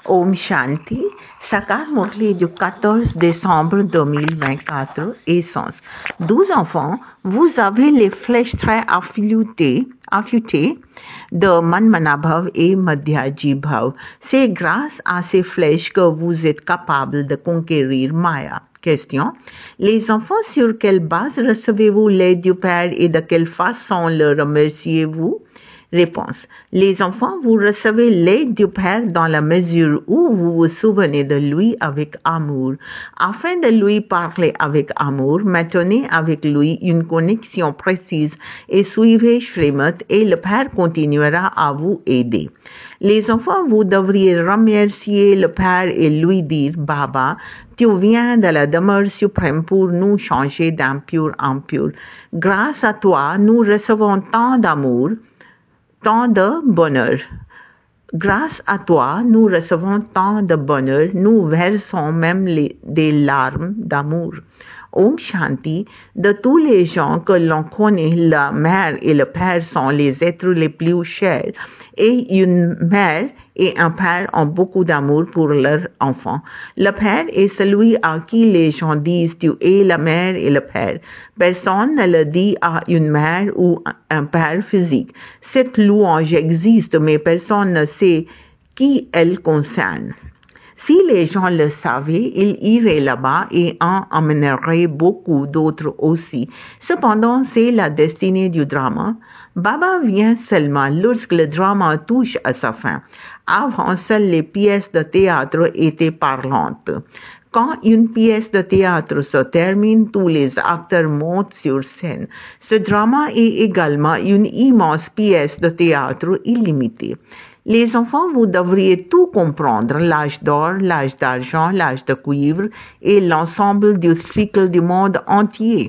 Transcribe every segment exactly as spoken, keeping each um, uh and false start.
Om Shanti, Sakar Murli du quatorze décembre deux mille vingt-quatre, Essence. Douze enfants, vous avez les flèches très affûtées, affûtées de Manmanabhav et Madhyaji Bhav. C'est grâce à ces flèches que vous êtes capable de conquérir Maya. Question. Les enfants, sur quelle base recevez-vous l'aide du Père et de quelle façon le remerciez-vous? Réponse. Les enfants, vous recevez l'aide du Père dans la mesure où vous vous souvenez de lui avec amour. Afin de lui parler avec amour, maintenez avec lui une connexion précise et suivez Shrimad et le Père continuera à vous aider. Les enfants, vous devriez remercier le Père et lui dire, Baba, tu viens de la demeure suprême pour nous changer d'impur en pur. Grâce à toi, nous recevons tant d'amour, tant de bonheur. Grâce à toi, nous recevons tant de bonheur, nous versons même les, des larmes d'amour. Om Shanti, de tous les gens que l'on connaît, la mère et le père sont les êtres les plus chers. Et une mère et un père ont beaucoup d'amour pour leurs enfants. Le père est celui à qui les gens disent tu es la mère et le père. Personne ne le dit à une mère ou un père physique. Cette louange existe, mais personne ne sait qui elle concerne. Si les gens le savaient, ils iraient là-bas et en amèneraient beaucoup d'autres aussi. Cependant, c'est la destinée du drama. Baba vient seulement lorsque le drama touche à sa fin. Avant, seules les pièces de théâtre étaient parlantes. Quand une pièce de théâtre se termine, tous les acteurs montent sur scène. Ce drama est également une immense pièce de théâtre illimitée. Les enfants, vous devriez tout comprendre, l'âge d'or, l'âge d'argent, l'âge de cuivre et l'ensemble du cycle du monde entier.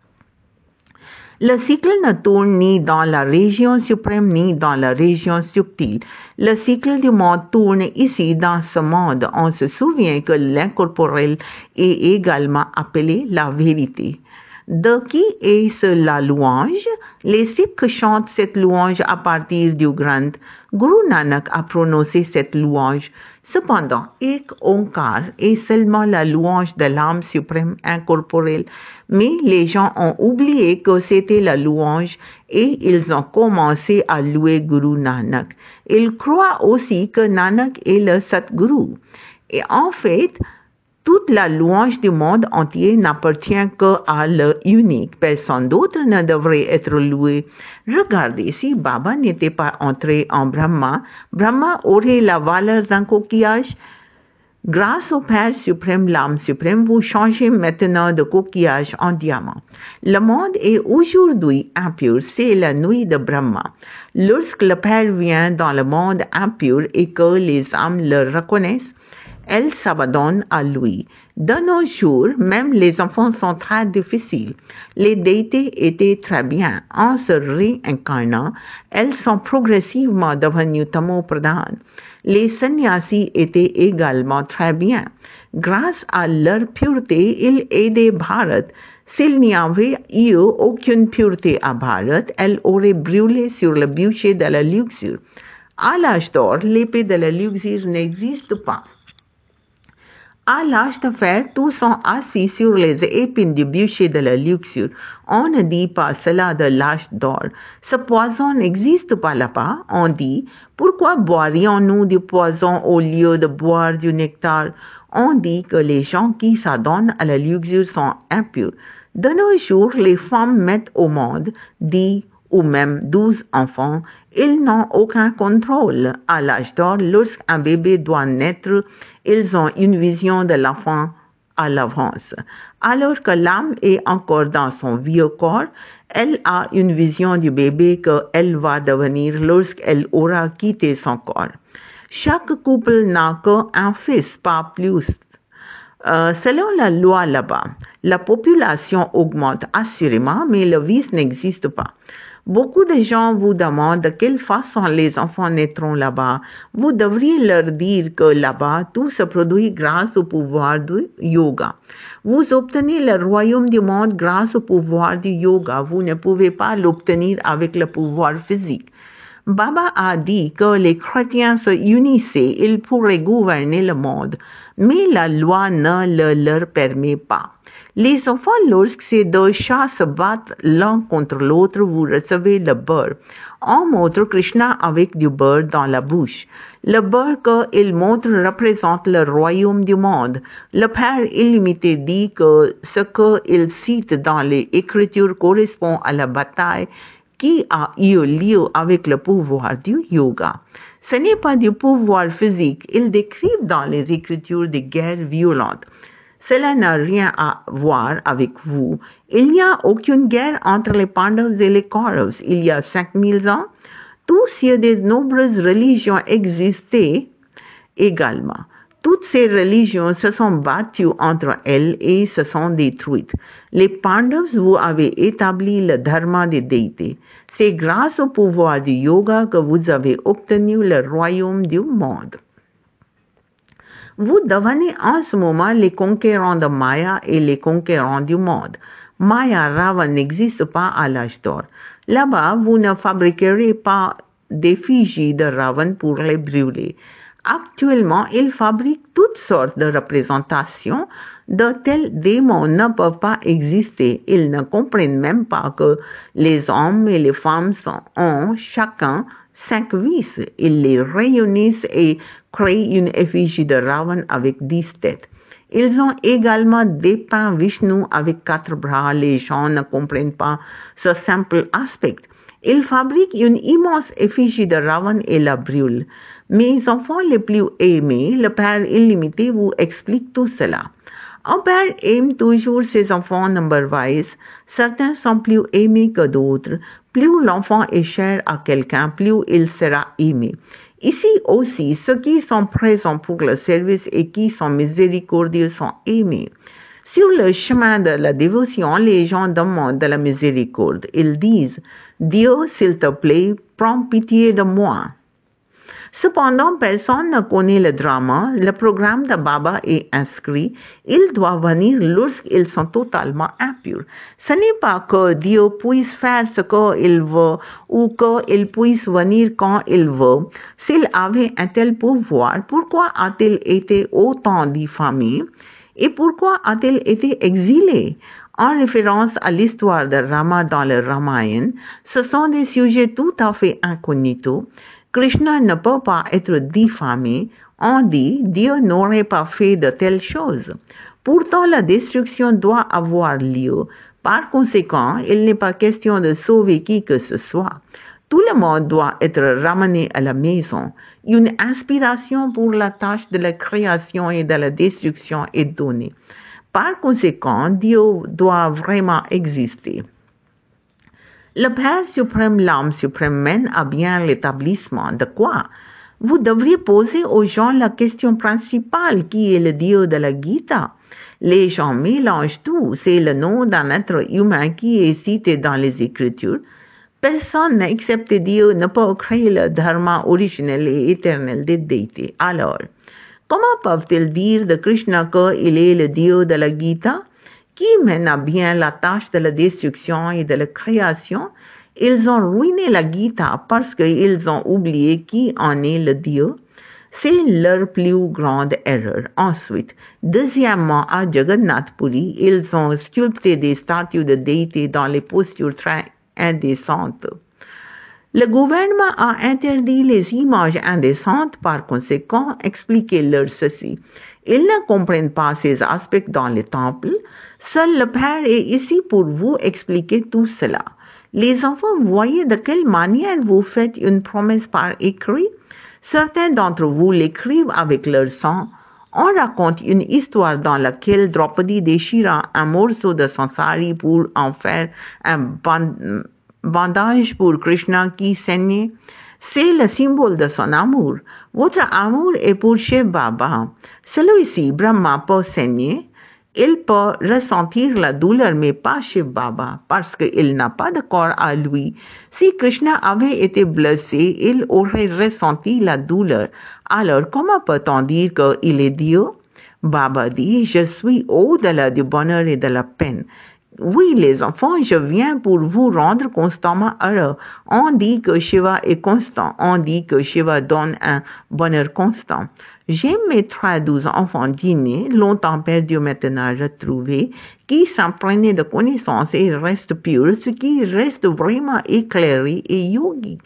Le cycle ne tourne ni dans la région suprême ni dans la région subtile. Le cycle du monde tourne ici dans ce monde. On se souvient que l'incorporel est également appelé la vérité. De qui est-ce la louange? Les Sikhs chantent cette louange à partir du Granth. Guru Nanak a prononcé cette louange. Cependant, Ek Onkar est seulement la louange de l'âme suprême incorporelle. Mais les gens ont oublié que c'était la louange et ils ont commencé à louer Guru Nanak. Ils croient aussi que Nanak est le Satguru. Et en fait, toute la louange du monde entier n'appartient qu'à l'unique. Personne d'autre ne devrait être loué. Regardez, si Baba n'était pas entré en Brahma, Brahma aurait la valeur d'un coquillage. Grâce au Père suprême, l'âme suprême, vous changez maintenant de coquillage en diamant. Le monde est aujourd'hui impur, c'est la nuit de Brahma. Lorsque le Père vient dans le monde impur et que les âmes le reconnaissent, elles s'abandonnent à lui. De nos jours, même les enfants sont très difficiles. Les déités étaient très bien. En se réincarnant, elles sont progressivement devenues tamopradhanes. Les sannyasis étaient également très bien. Grâce à leur pureté, ils aidaient Bharat. S'il n'y avait eu aucune pureté à Bharat, elle aurait brûlé sur le bûcher de la luxure. À l'âge d'or, l'épée de la luxure n'existe pas. À l'âge de fer, tous sont assis sur les épines du bûcher de la luxure. On ne dit pas cela de l'âge d'or. Ce poison n'existe pas là-bas. On dit, pourquoi boirions-nous du poison au lieu de boire du nectar? On dit que les gens qui s'adonnent à la luxure sont impurs. De nos jours, les femmes mettent au monde dix ou même douze enfants. Ils n'ont aucun contrôle. À l'âge d'or, lorsqu'un bébé doit naître, ils ont une vision de l'enfant à l'avance. Alors que l'âme est encore dans son vieux corps, elle a une vision du bébé qu'elle va devenir lorsqu'elle aura quitté son corps. Chaque couple n'a qu'un fils, pas plus. Euh, selon la loi là-bas, la population augmente assurément, mais le vice n'existe pas. Beaucoup de gens vous demandent de quelle façon les enfants naîtront là-bas. Vous devriez leur dire que là-bas, tout se produit grâce au pouvoir du yoga. Vous obtenez le royaume du monde grâce au pouvoir du yoga. Vous ne pouvez pas l'obtenir avec le pouvoir physique. Baba a dit que les chrétiens se unissaient, ils pourraient gouverner le monde, mais la loi ne le leur permet pas. Les enfants, lorsque ces deux chats se battent l'un contre l'autre, vous recevez le beurre. On montre Krishna avec du beurre dans la bouche. Le beurre qu'il montre représente le royaume du monde. Le Père illimité dit que ce qu'il cite dans les Écritures correspond à la bataille qui a eu lieu avec le pouvoir du yoga. Ce n'est pas du pouvoir physique. Ils décrivent dans les Écritures des guerres violentes. Cela n'a rien à voir avec vous. Il n'y a aucune guerre entre les Pandavas et les Kauravas. Il y a cinq mille ans, tous ces de nombreuses religions existaient également. Toutes ces religions se sont battues entre elles et se sont détruites. Les Pandavas, vous avez établi le dharma des déités. C'est grâce au pouvoir du yoga que vous avez obtenu le royaume du monde. Vous devenez en ce moment les conquérants de Maya et les conquérants du monde. Maya Ravan n'existe pas à l'âge d'or. Là-bas, vous ne fabriquerez pas d'effigies de Ravan pour les brûler. Actuellement, ils fabriquent toutes sortes de représentations. De tels démons ne peuvent pas exister. Ils ne comprennent même pas que les hommes et les femmes sont, ont chacun cinq vices. Ils les réunissent et créent une effigie de Ravan avec dix têtes. Ils ont également dépeint Vishnu avec quatre bras. Les gens ne comprennent pas ce simple aspect. Ils fabriquent une immense effigie de Ravan et la brûlent. Mes enfants les plus aimés, le Père illimité vous explique tout cela. Un père aime toujours ses enfants number-wise. Certains sont plus aimés que d'autres. Plus l'enfant est cher à quelqu'un, plus il sera aimé. Ici aussi, ceux qui sont présents pour le service et qui sont miséricordieux sont aimés. Sur le chemin de la dévotion, les gens demandent de la miséricorde. Ils disent, « Dieu, s'il te plaît, prends pitié de moi. » Cependant, personne ne connaît le drama. Le programme de Baba est inscrit. Il doit venir lorsqu'ils sont totalement impurs. Ce n'est pas que Dieu puisse faire ce qu'il veut ou qu'il puisse venir quand il veut. S'il avait un tel pouvoir, pourquoi a-t-il été autant diffamé et pourquoi a-t-il été exilé? En référence à l'histoire de Rama dans le Ramayana, ce sont des sujets tout à fait incognitos. Krishna ne peut pas être diffamé. On dit, Dieu n'aurait pas fait de telles choses. Pourtant, la destruction doit avoir lieu. Par conséquent, il n'est pas question de sauver qui que ce soit. Tout le monde doit être ramené à la maison. Une inspiration pour la tâche de la création et de la destruction est donnée. Par conséquent, Dieu doit vraiment exister. Le Père suprême, l'âme suprême mène à bien l'établissement de quoi? Vous devriez poser aux gens la question principale, qui est le Dieu de la Gita? Les gens mélangent tout, c'est le nom d'un être humain qui est cité dans les Écritures. Personne, excepté Dieu, ne peut créer le dharma originel et éternel des déités. Alors, comment peuvent-ils dire de Krishna qu'il est le Dieu de la Gita? Qui mène à bien la tâche de la destruction et de la création? Ils ont ruiné la Gita parce qu'ils ont oublié qui en est le Dieu. C'est leur plus grande erreur. Ensuite, deuxièmement, à Jagannath Puri, ils ont sculpté des statues de déités dans les postures très indécentes. Le gouvernement a interdit les images indécentes, par conséquent, expliquez-leur ceci. Ils ne comprennent pas ces aspects dans les temples. Seul le Père est ici pour vous expliquer tout cela. Les enfants, voyez de quelle manière vous faites une promesse par écrit. Certains d'entre vous l'écrivent avec leur sang. On raconte une histoire dans laquelle Draupadi déchira un morceau de son sari pour en faire un bandage pour Krishna qui saignait. C'est le symbole de son amour. Votre amour est pour Shiv Baba. Celui-ci, Brahma, peut saigner. Il peut ressentir la douleur, mais pas Shiv Baba, parce qu'il n'a pas de corps à lui. Si Krishna avait été blessé, il aurait ressenti la douleur. Alors, comment peut-on dire qu'il est Dieu? Baba dit, je suis au-delà du bonheur et de la peine. Oui, les enfants, je viens pour vous rendre constamment heureux. On dit que Shiva est constant. On dit que Shiva donne un bonheur constant. J'aime mes trois douze enfants dîner, longtemps perdus maintenant retrouvés, qui s'imprègnent de connaissances et restent purs, ce qui reste vraiment éclairé et yogi.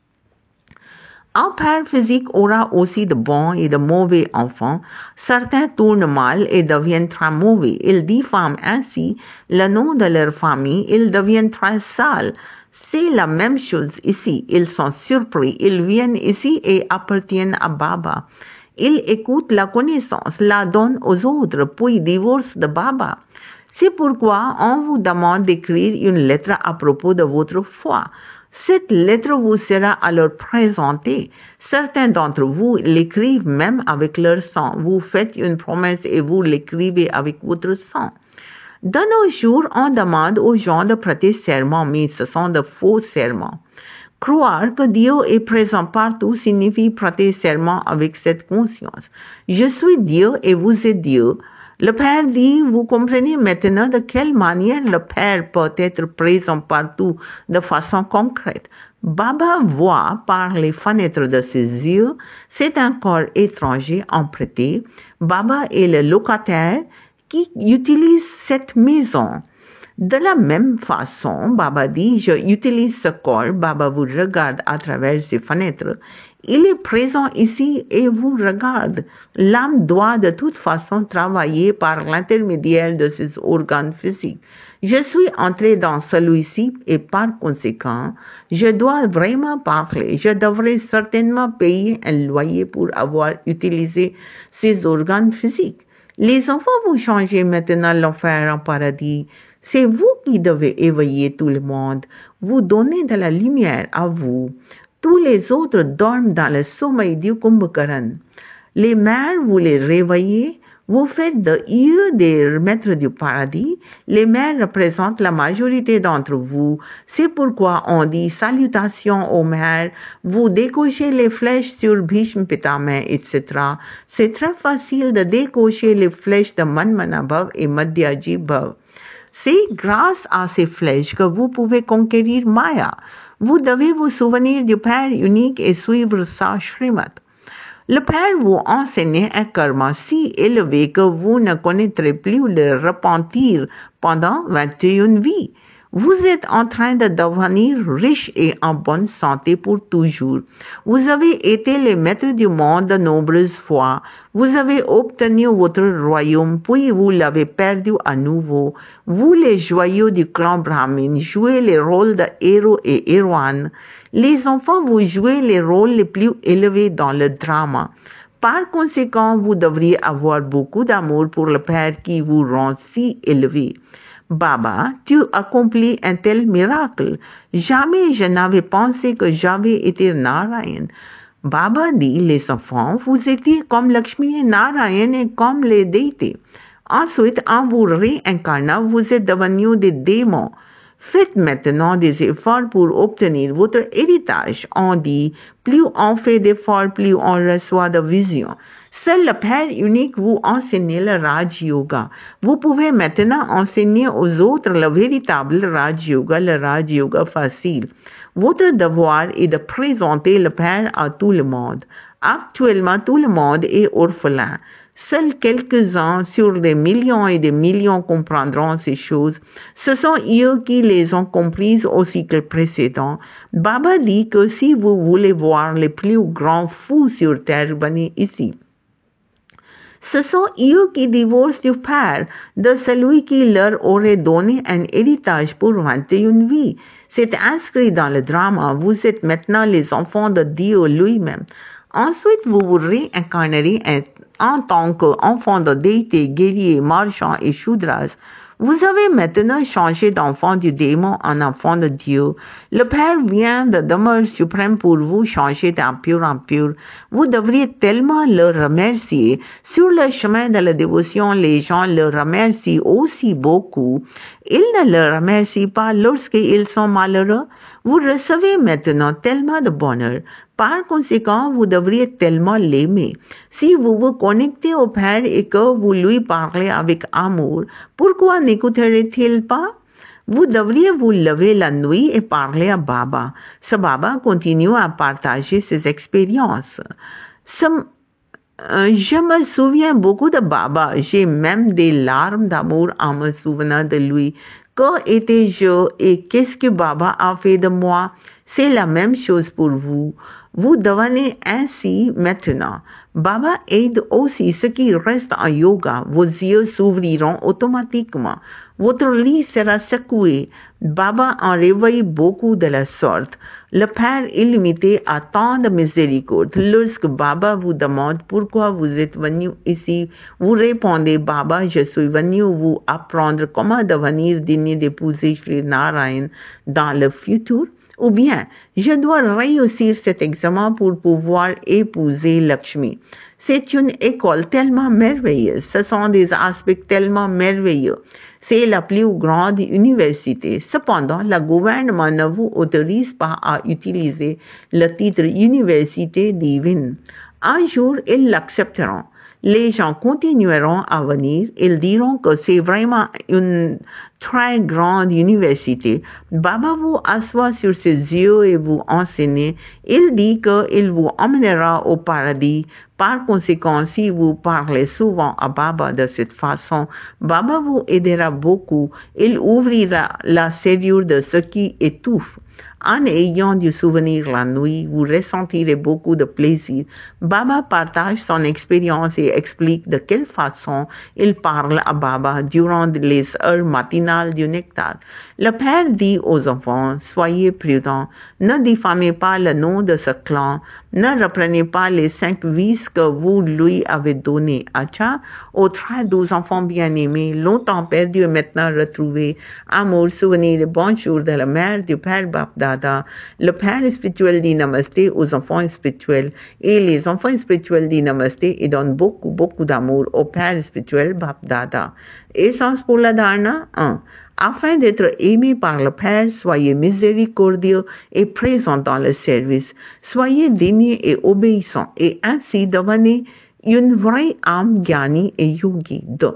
Un père physique aura aussi de bons et de mauvais enfants. Certains tournent mal et deviennent très mauvais. Ils diffament ainsi le nom de leur famille. Ils deviennent très sales. C'est la même chose ici. Ils sont surpris. Ils viennent ici et appartiennent à Baba. Ils écoutent la connaissance, la donnent aux autres, puis divorcent de Baba. C'est pourquoi on vous demande d'écrire une lettre à propos de votre foi. Cette lettre vous sera alors présentée. Certains d'entre vous l'écrivent même avec leur sang. Vous faites une promesse et vous l'écrivez avec votre sang. De nos jours, on demande aux gens de prêter serment, mais ce sont de faux serments. Croire que Dieu est présent partout signifie prêter serment avec cette conscience. Je suis Dieu et vous êtes Dieu. Le Père dit, vous comprenez maintenant de quelle manière le Père peut être présent partout de façon concrète. Baba voit par les fenêtres de ses yeux, c'est un corps étranger emprunté. Baba est le locataire qui utilise cette maison. De la même façon, Baba dit, je utilise ce corps, Baba vous regarde à travers ses fenêtres. Il est présent ici et vous regarde. L'âme doit de toute façon travailler par l'intermédiaire de ses organes physiques. Je suis entré dans celui-ci et par conséquent, je dois vraiment parler. Je devrais certainement payer un loyer pour avoir utilisé ces organes physiques. Les enfants, vous changez maintenant l'enfer en paradis. C'est vous qui devez éveiller tout le monde. Vous donnez de la lumière à vous. Tous les autres dorment dans le sommeil du Kumbhakaran. Les mères, vous les réveillez. Vous faites de eux des maîtres du paradis. Les mères représentent la majorité d'entre vous. C'est pourquoi on dit salutations aux mères. Vous décochez les flèches sur Bhishma Pitama, et cetera. C'est très facile de décocher les flèches de Manmanabhav et Madhyaji Bhav. C'est grâce à ces flèches que vous pouvez conquérir Maya. Vous devez vous souvenir du Père unique et suivre sa Shrimad. Le Père vous enseigne un karma si élevé que vous ne connaîtrez plus le repentir pendant vingt et une vies. Vous êtes en train de devenir riche et en bonne santé pour toujours. Vous avez été les maîtres du monde de nombreuses fois. Vous avez obtenu votre royaume, puis vous l'avez perdu à nouveau. Vous, les joyaux du clan Brahmin, jouez les rôles de héros et héroïnes. Les enfants, vous jouez les rôles les plus élevés dans le drama. Par conséquent, vous devriez avoir beaucoup d'amour pour le Père qui vous rend si élevé. Baba, tu accomplis un tel miracle. Jamais je n'avais pensé que j'avais été Narayan. Baba dit, les enfants, vous étiez comme Lakshmi et Narayan et comme les déités. Ensuite, en vous réincarnant, vous êtes devenus des démons. Faites maintenant des efforts pour obtenir votre héritage. On dit, plus on fait d'efforts, plus on reçoit de visions. Seul le Père unique vous enseigne le Raj Yoga. Vous pouvez maintenant enseigner aux autres le véritable Raj Yoga, le Raj Yoga facile. Votre devoir est de présenter le Père à tout le monde. Actuellement, tout le monde est orphelin. Seuls quelques-uns sur des millions et des millions comprendront ces choses. Ce sont eux qui les ont comprises au cycle précédent. Baba dit que si vous voulez voir les plus grands fous sur terre, venez ici. Ce sont eux qui divorcent du Père, de celui qui leur aurait donné un héritage pour vingt et une vies. C'est inscrit dans le drama. Vous êtes maintenant les enfants de Dieu lui-même. Ensuite, vous vous réincarnerez en tant qu'enfant de déité, guerrier, marchand et Shudras. Vous avez maintenant changé d'enfant du démon en enfant de Dieu. Le Père vient de demeure suprême pour vous changer d'impur en pur. Vous devriez tellement le remercier. Sur le chemin de la dévotion, les gens le remercient aussi beaucoup. Ils ne le remercient pas lorsqu'ils sont malheureux. Vous recevez maintenant tellement de bonheur. Par conséquent, vous devriez tellement l'aimer. Si vous vous connectez au Père et que vous lui parlez avec amour, pourquoi n'écouterait-il pas? Vous devriez vous lever la nuit et parler à Baba. Ce Baba continue à partager ses expériences. Ce, euh, je me souviens beaucoup de Baba. J'ai même des larmes d'amour en me souvenant de lui. Que étais-je et qu'est-ce que Baba a fait de moi? C'est la même chose pour vous. Vous devenez ainsi maintenant. Baba aide aussi ceux qui restent en yoga. Vos yeux s'ouvriront automatiquement. Votre lit sera secoué. Baba en réveille beaucoup de la sorte. Le Père illimité a tant de miséricorde. Lorsque Baba vous demande pourquoi vous êtes venu ici, vous répondez, Baba, je suis venu vous apprendre comment devenir digne d'épouser Sri Narayan dans le futur. Ou bien, je dois réussir cet examen pour pouvoir épouser Lakshmi. C'est une école tellement merveilleuse. Ce sont des aspects tellement merveilleux. C'est la plus grande université. Cependant, le gouvernement ne vous autorise pas à utiliser le titre université divine. Un jour, ils l'accepteront. Les gens continueront à venir. Ils diront que c'est vraiment une très grande université. Baba vous assoit sur ses yeux et vous enseigne. Il dit qu'il vous emmènera au paradis. Par conséquent, si vous parlez souvent à Baba de cette façon, Baba vous aidera beaucoup. Il ouvrira la serrure de ce qui étouffe. En ayant du souvenir la nuit, vous ressentirez beaucoup de plaisir. Baba partage son expérience et explique de quelle façon il parle à Baba durant les heures matinales du nectar. Le Père dit aux enfants, soyez prudents, ne diffamez pas le nom de ce clan, ne reprenez pas les cinq vices que vous lui avez donnés. Acha, aux très douze enfants bien-aimés, longtemps perdus et maintenant retrouvés, amour, souvenir et bonjour de la mère du Père Bapdada. Le Père spirituel dit Namasté aux enfants spirituels et les enfants spirituels disent Namasté et donnent beaucoup, beaucoup d'amour au Père spirituel Bapdada. Essence pour la dharna, un. Afin d'être aimé par le Père, soyez miséricordieux et présent dans le service. Soyez digne et obéissant et ainsi devenez une vraie âme gyani et yogi. deux.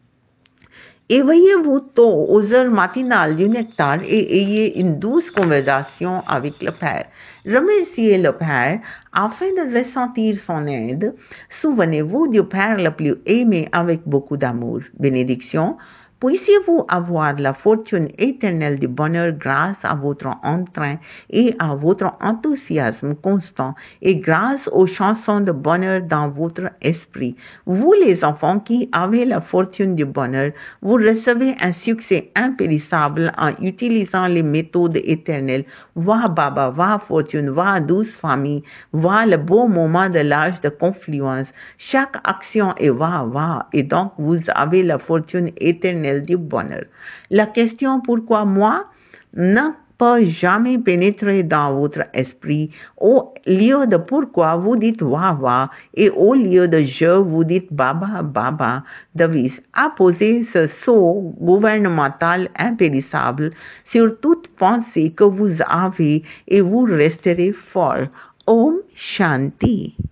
Éveillez-vous tôt aux heures matinales du nectar et ayez une douce conversation avec le Père. Remerciez le Père afin de ressentir son aide. Souvenez-vous du Père le plus aimé avec beaucoup d'amour. Bénédiction. Puissiez-vous avoir la fortune éternelle du bonheur grâce à votre entrain et à votre enthousiasme constant et grâce aux chansons de bonheur dans votre esprit. Vous les enfants qui avez la fortune du bonheur, vous recevez un succès impérissable en utilisant les méthodes éternelles. Va Baba, va fortune, va douce famille, va le beau moment de l'âge de confluence. Chaque action est va, va et donc vous avez la fortune éternelle du bonheur. La question pourquoi moi n'a pas jamais pénétré dans votre esprit. Au lieu de pourquoi vous dites wa wa et au lieu de je vous dites baba baba. Devise apposer ce sceau gouvernemental impérissable sur toute pensée que vous avez et vous resterez fort. Om Shanti.